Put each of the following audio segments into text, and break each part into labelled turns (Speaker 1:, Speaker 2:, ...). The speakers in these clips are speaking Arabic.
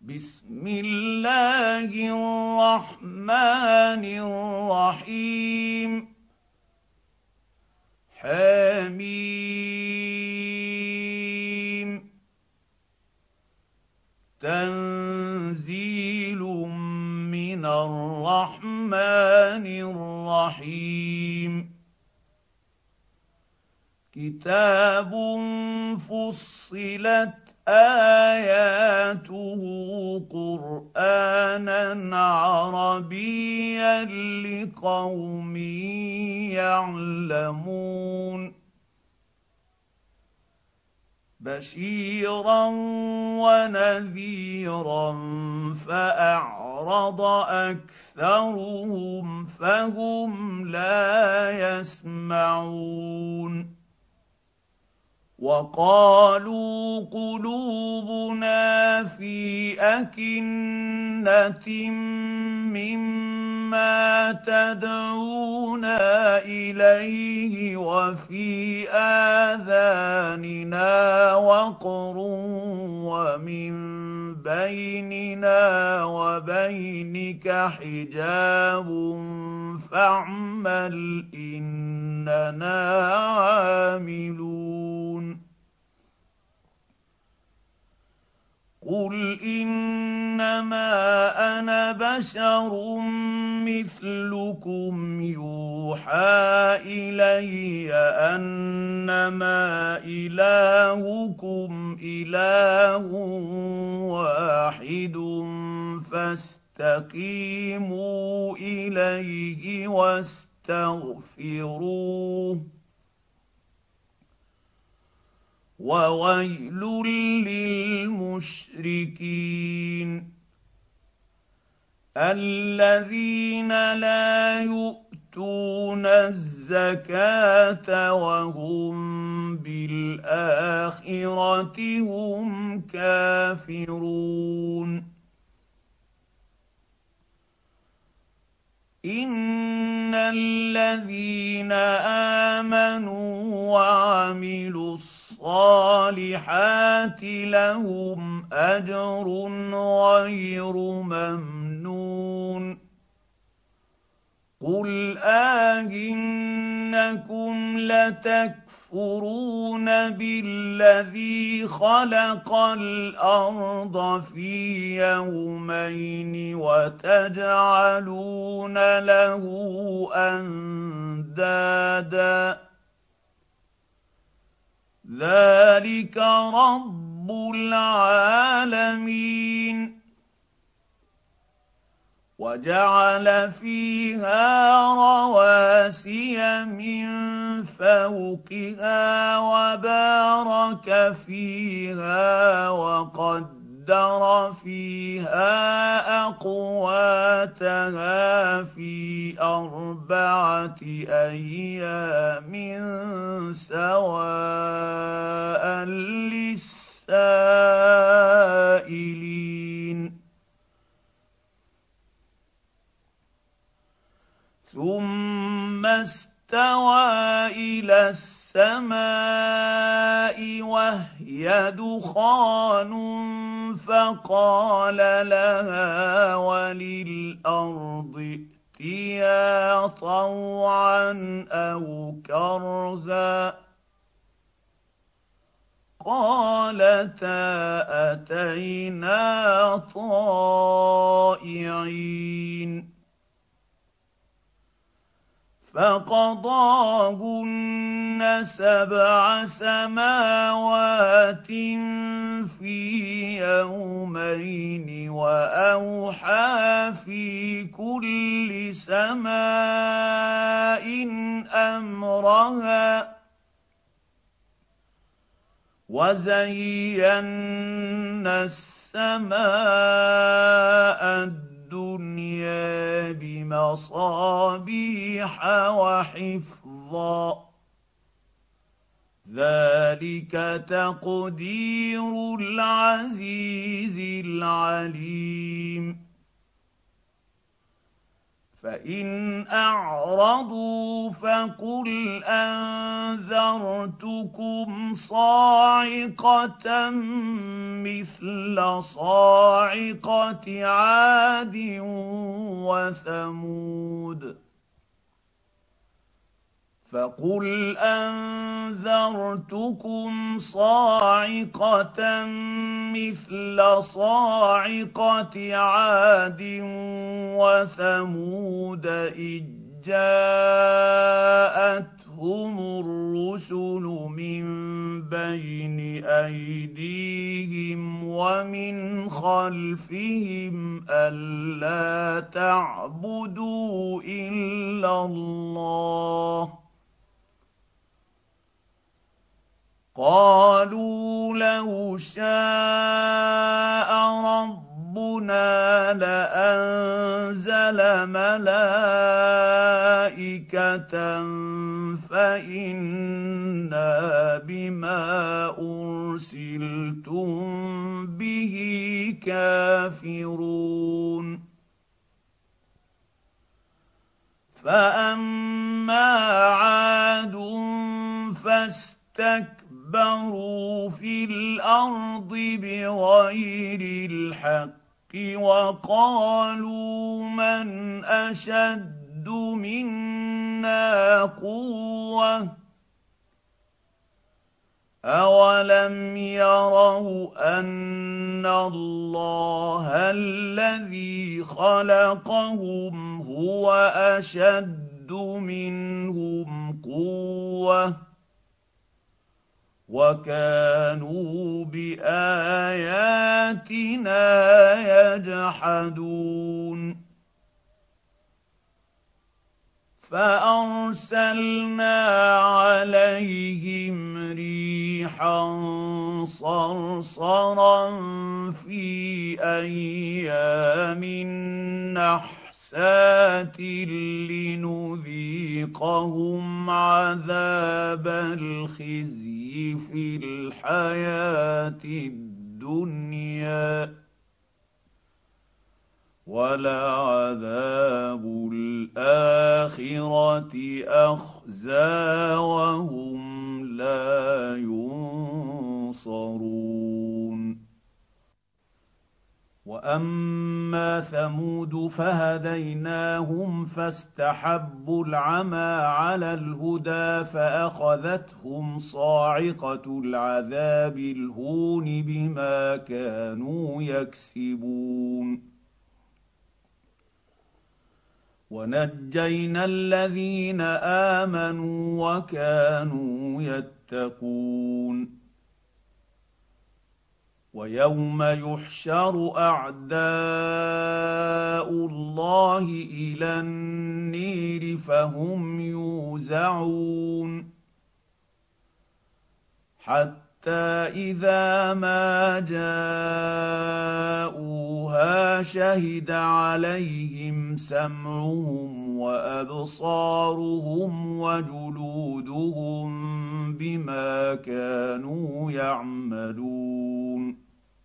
Speaker 1: بسم الله الرحمن الرحيم حميم تنزيل من الرحمن الرحيم كتاب فصلت آياته قرآنا عربيا لقوم يعلمون بشيرا ونذيرا فأعرض أكثرهم فهم لا يسمعون وقالوا قلوبنا في أكنة مما تدعونا إليه وفي آذاننا وقر ومن بيننا وبينك حجاب فاعمل إننا عاملون قل إنما أنا بشر مثلكم يوحى إلي أنما إلهكم إله واحد فاستقيموا إليه واستغفروه وويل للمشركين الذين لا يؤتون الزكاة وهم بالآخرة هم كافرون إن الذين آمنوا وعملوا الصالحات لهم أجر غير ممنون قل إنكم لتكفرون بالذي خلق الأرض في يومين وتجعلون له أندادا ذلك رب العالمين وجعل فيها رواسي من فوقها وبارك فيها وقدر فيها أقواتها في 4 أيام سواء للسائلين ثم استوى إلى السماء وهي دخان فقال لها وللأرض ائتيا طوعا أو كرها قالتا أتينا طائعين فقضاهن 7 سماوات في يومين وأوحى في كل سماء أمرها وزينا السماء الدنيا بمصابيح وحفظا ذلك تقدير العزيز العليم فإن أعرضوا فقل أنذرتكم صاعقة مثل صاعقة عاد وثمود فقل أنذرتكم صاعقة مثل صاعقة عاد وثمود إذ جاءتهم الرسل من بين أيديهم ومن خلفهم ألا تعبدوا إلا الله قالوا لو شاء ربنا لأنزل ملائكة فإنا بما أرسلتم به كافرون فأما عاد فاستكبروا في الأرض بغير الحق وقالوا من أشد منا قوة أولم يروا أن الله الذي خلقهم هو أشد منهم قوة وكانوا بآياتنا يجحدون فأرسلنا عليهم ريحا صرصرا في أيام نحسات لنذيقهم عذاب الخزي في الحياة الدنيا ولعذاب الآخرة أخزى وهم لا ينصرون وأما ثمود فهديناهم فاستحبوا العمى على الهدى فأخذتهم صاعقة العذاب الهون بما كانوا يكسبون ونجينا الذين آمنوا وكانوا يتقون ويوم يحشر أعداء الله إلى النير فهم يوزعون حتى إذا ما جاءوها شهد عليهم سمعهم وأبصارهم وجلودهم بما كانوا يعملون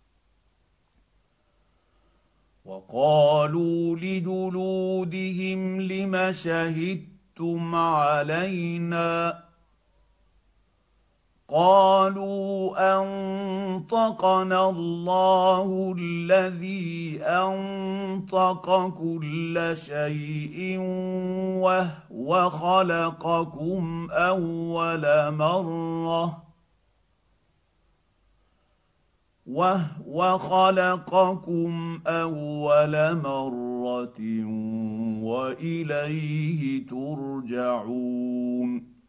Speaker 1: وقالوا لجلودهم لم شهدتم علينا قالوا أنطقنا الله الذي أنطق كل شيء وهو خلقكم أول مرة وإليه ترجعون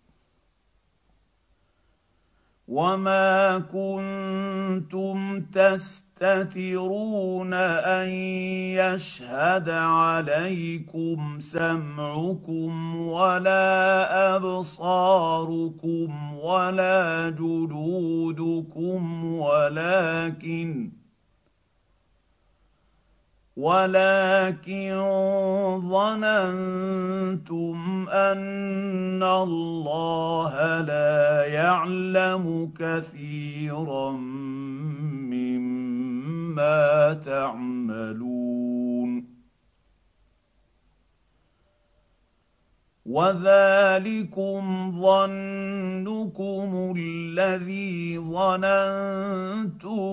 Speaker 1: وما كنتم تستترون أن يشهد عليكم سمعكم ولا أبصاركم ولا جلودكم ولكن ظننتم أن الله لا يعلم كثيرا مما تعملون وذلكم ظنكم الذي ظننتم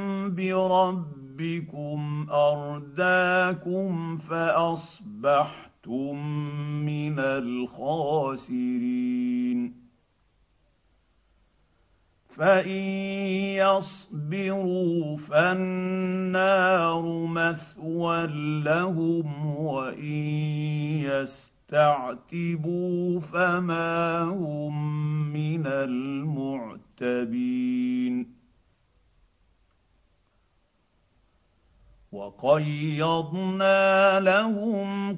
Speaker 1: بربكم أرداكم فأصبحتم من الخاسرين فإن يصبروا فالنار مثوى لهم وإن يستعتبوا فما هم من المعتبين وقيضنا لهم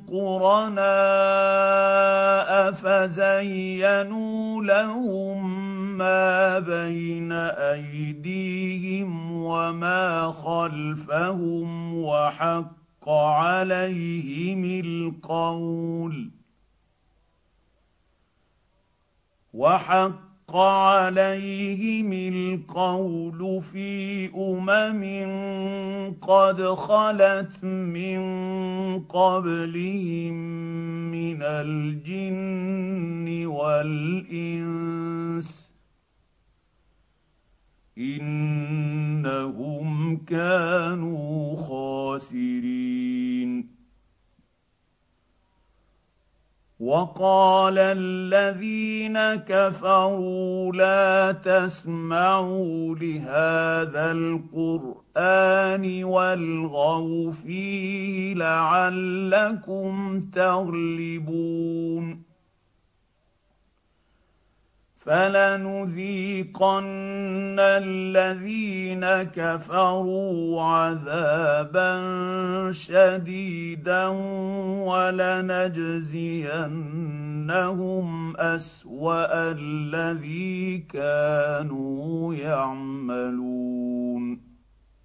Speaker 1: قرناء فزينوا لهم ما بين أيديهم وما خلفهم وحق عليهم القول في قد خلت من قبلهم من الجن والإنس إنهم كانوا خاسرين وقال الذين كفروا لا تسمعوا لهذا القرآن والغوا فيه لعلكم تغلبون فلنذيقن الذين كفروا عذابا شديدا ولنجزينهم أسوأ الذي كانوا يعملون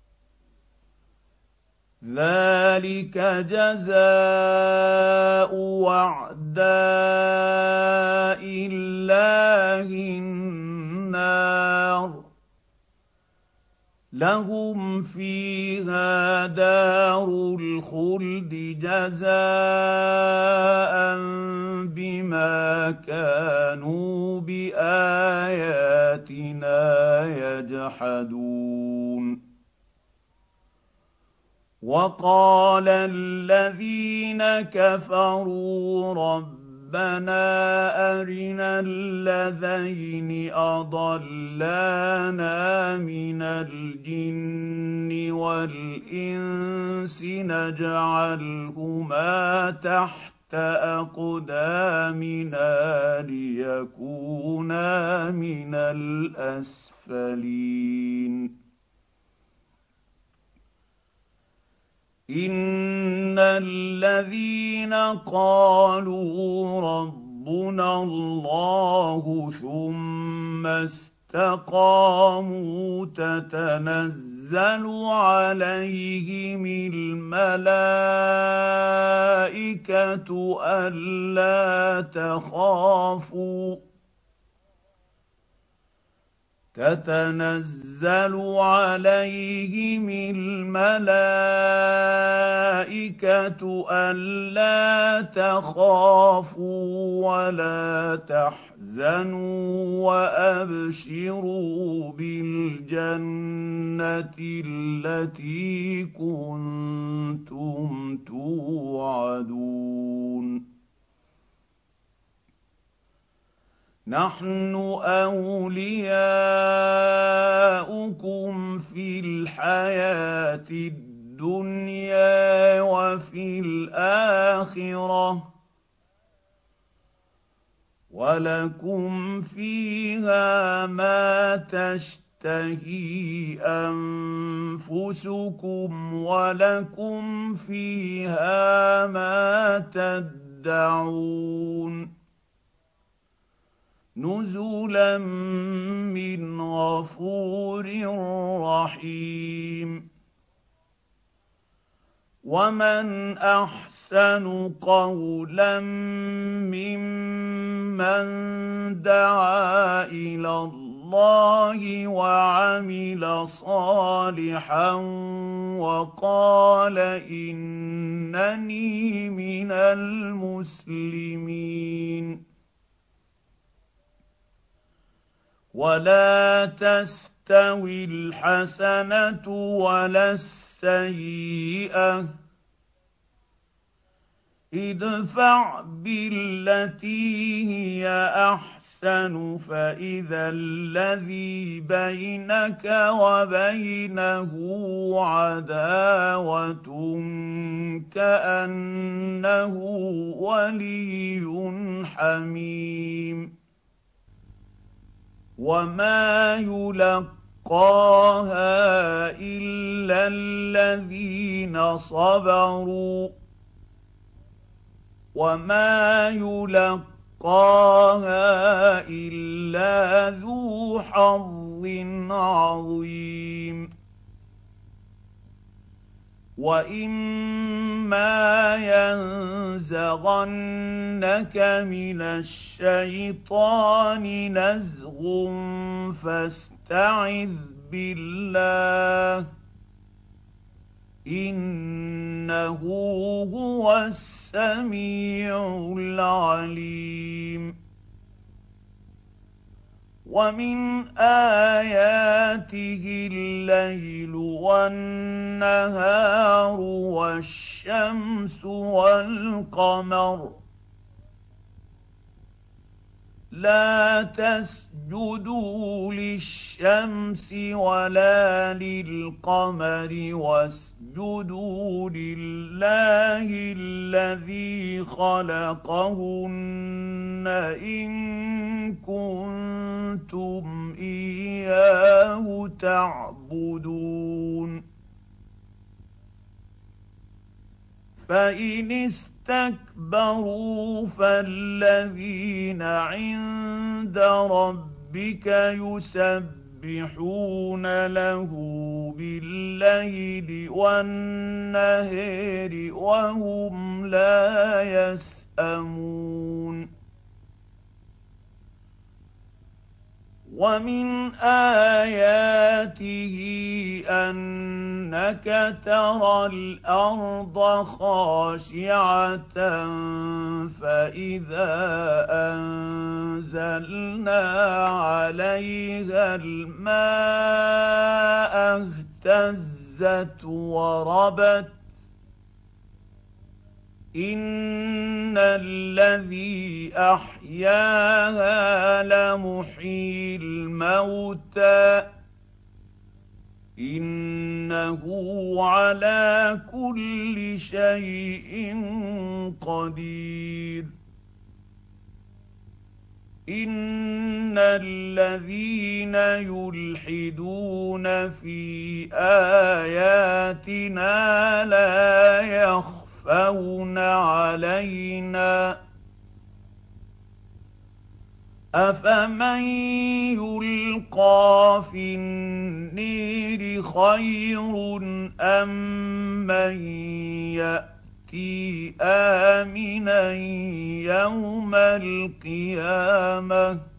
Speaker 1: ذلك جزاء أعداء الله النار لهم فيها دار الخلد جزاء بما كانوا بآياتنا يجحدون وقال الذين كفروا ربنا أرنا الذين أضلانا من الجن والإنس نجعلهما تحت أقدامنا ليكونا من الأسفلين إن الذين قالوا ربنا الله ثم استقاموا تتنزل عليهم الملائكة ألا تخافوا تتنزل عليهم الملائكة ألا تخافوا ولا تحزنوا وأبشروا بالجنة التي كنتم توعدون نحن أولياؤكم في الحياة الدنيا وفي الآخرة ولكم فيها ما تشتهي أنفسكم ولكم فيها ما تدعون نزلا من غفور رحيم ومن أحسن قولا ممن دعا إلى الله الله وعمل صالحا وقال إنني من المسلمين. ولا تستوي الحسنة ولا السيئة، ادفع بالتي هي أحسن فإذا الذي بينك وبينه عداوة كأنه ولي حميم. وما يلقاها إلا الذين صبروا وما يلقاها إلا ذو حظ عظيم. وإما ينزغنك من الشيطان نزغ فاستعذ بالله إنه هو السميع العليم. ومن آياته الليل والنهار والشمس والقمر، لا تسجدوا للشمس ولا للقمر واسجدوا لله الذي خلقهن إن كنتم إياه تعبدون. فإن استكبروا فالذين عند ربك يسبحون له بالليل والنهار وهم لا يسأمون. ومن آياته أنك ترى الأرض خاشعة فإذا أنزلنا عليها الماء اهتزت وربت إن الذي أحياها لمحيي الموتى إنه على كل شيء قدير. إن الذين يلحدون في آياتنا لا يخفون علينا أفمن يلقى في النير خير أم من يأتي آمنا يوم القيامة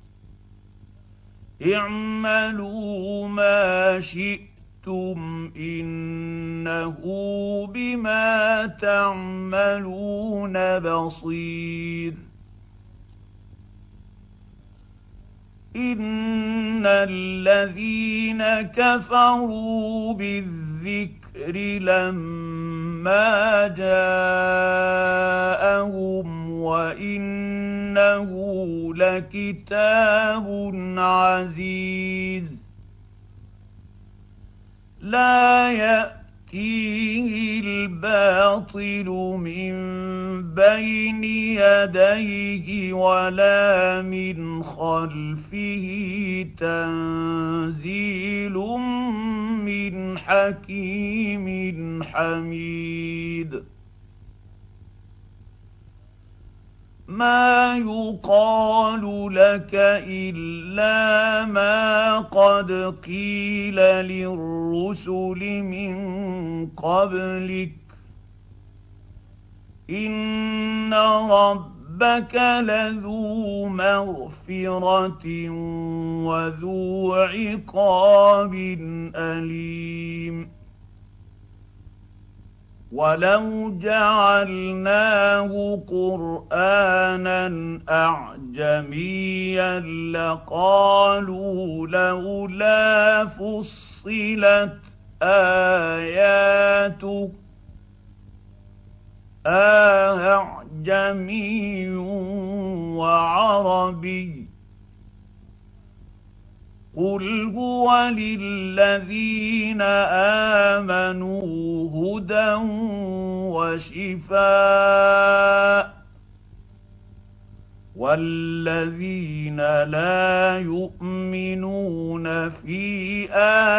Speaker 1: اعملوا ما شئتم إنه بما تعملون بصير. إن الذين كفروا بالذكر لما جاءهم وإنه لكتاب عزيز لا يأتيه الباطل من بين يديه ولا من خلفه تنزيل من حكيم حميد. ما يقال لك إلا ما قد قيل للرسل من قبلك إن ربك ربك لذو مغفرة وذو عقاب أليم ولو جعلناه قرآنا أعجميا لقالوا لولا فصلت آياته أعجمي وعربي قل هو للذين آمنوا هدى وشفاء والذين لا يؤمنون في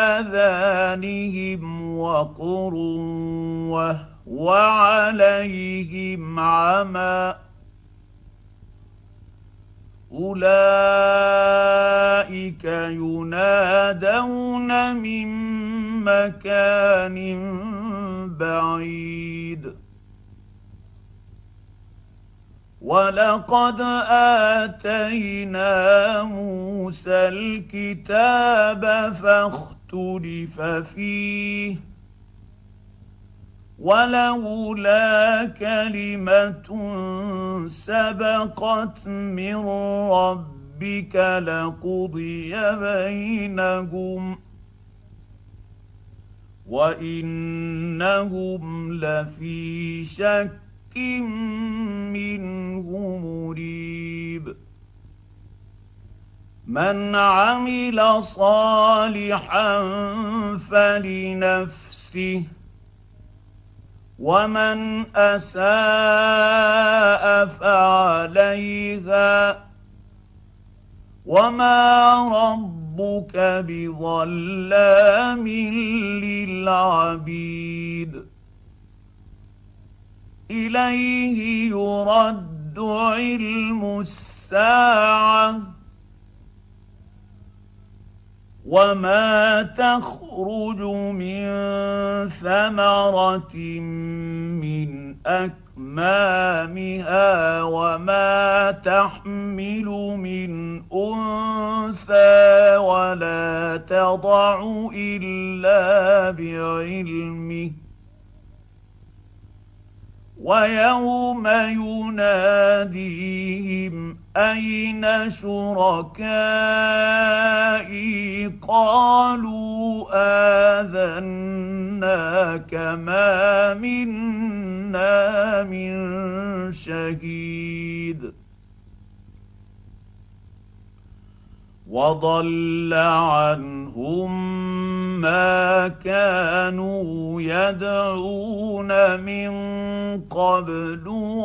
Speaker 1: آذانهم وقر وهو عليهم عمى أولئك ينادون من مكان بعيد ولقد آتينا موسى الكتاب فاختلف فيه ولولا كلمة سبقت من ربك لقضي بينهم وإنهم لفي شك منه مريب من عمل صالحا فلنفسه ومن أساء فعليها وما ربك بظلام للعبيد إليه يرد علم الساعة وما تخرج من ثمرة من أكمامها وما تحمل من أنثى ولا تضع إلا بعلمه ويوم يناديهم أين شركائي قالوا آذناك ما منا من شهيد وضل عنهم ما كانوا يدعون من قبل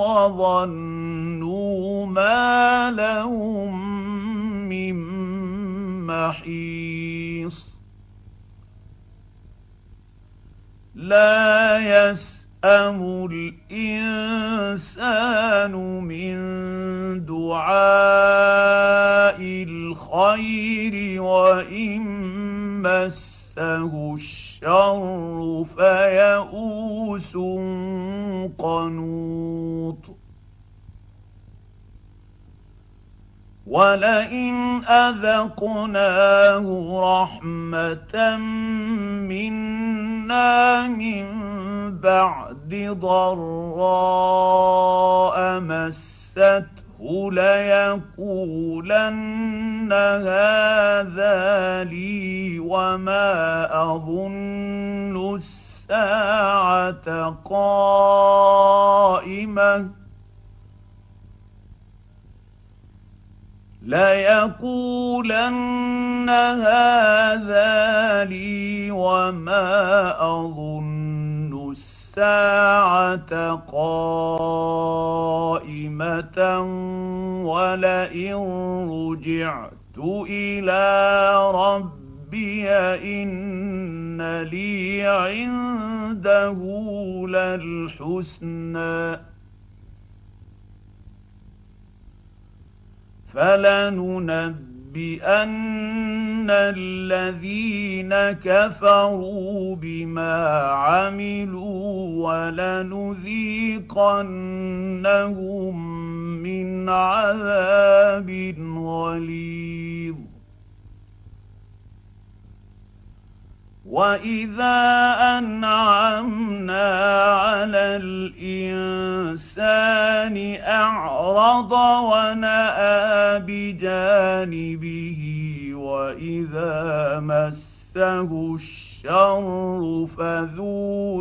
Speaker 1: وظنوا ما لهم من محيص لا يسأم الإنسان من دعاء الخير وإن مسه الشر فيئوس قنوط ولئن أذقناه رحمة منا من بعد ضراء مسته ليقولن هذا لي وما أظن الساعة قائمة ليقولن هذا لي وما أظن الساعة قائمة ولئن رجعت إلى ربي إن لي عنده للحسنى فلننبئن الذين كفروا بما عملوا ولنذيقنهم من عذاب غليظ. وإذا أنعمنا على الإنسان أعرض ونأى بجانبه وإذا مسه الشر فذو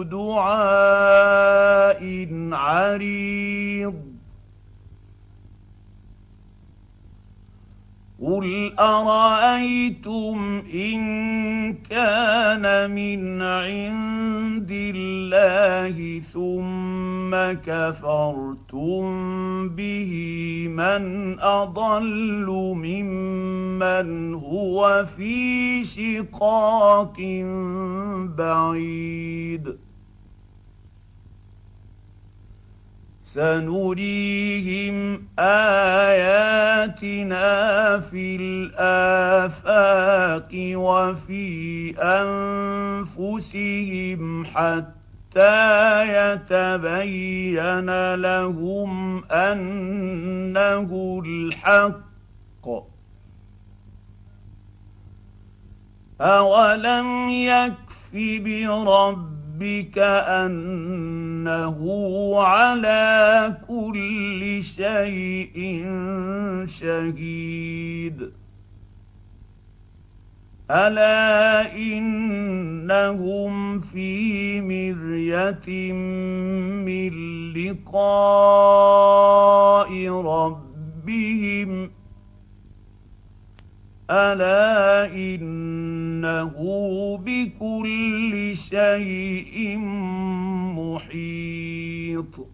Speaker 1: دعاء عريض. قل أرأيتم إن كان من عند الله ثم كفرتم به من أضل ممن هو في شقاق بعيد. سنريهم آياتنا في الآفاق وفي أنفسهم حتى يتبين لهم أنه الحق. أولم يكف بربك أنه على كل شيء شهيد. ألا إنهم في مرية من لقاء ربهم ألا إنه بكل شيء محيط.